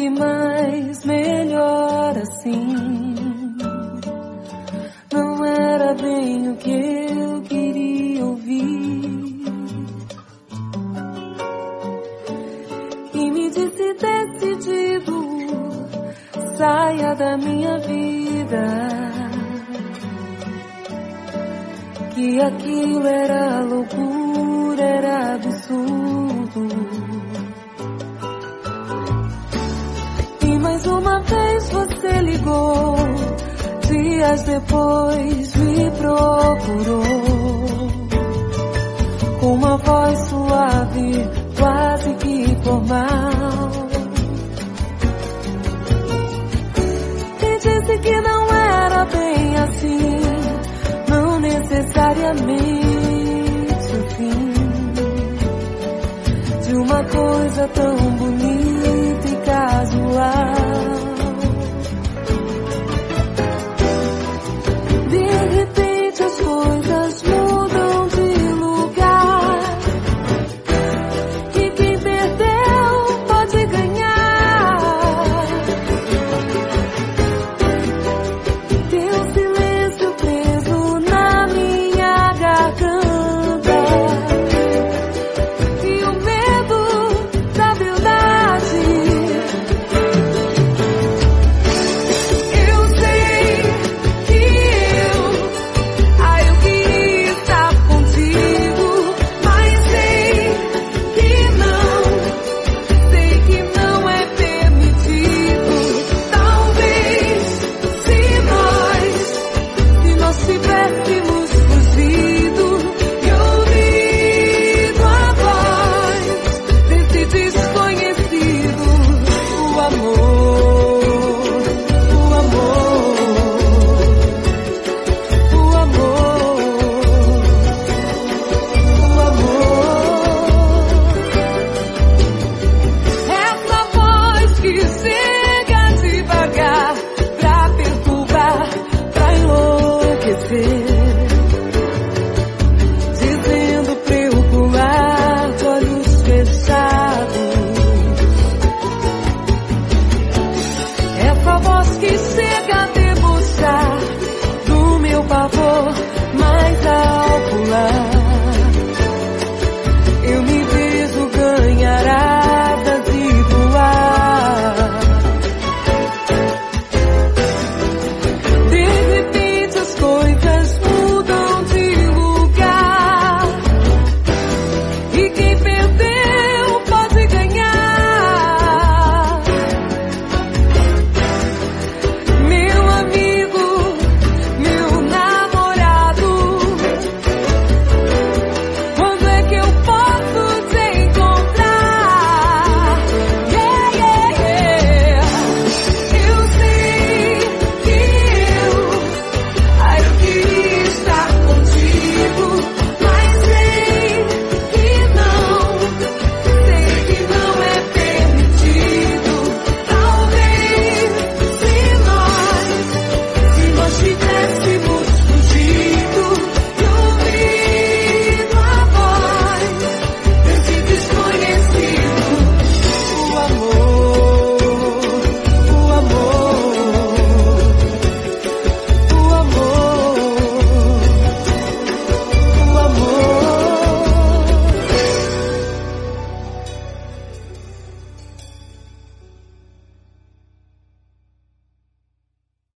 mas melhor assim. Não era bem o que eu queria ouvir. E me disse decidido, saia da minha vida, que aquilo era loucura, era absurdo. E mais uma vez você ligou, dias depois me procurou, com uma voz suave, quase que formal, e disse que não era bem assim, não necessariamente o fim de uma coisa tão bonita e casual.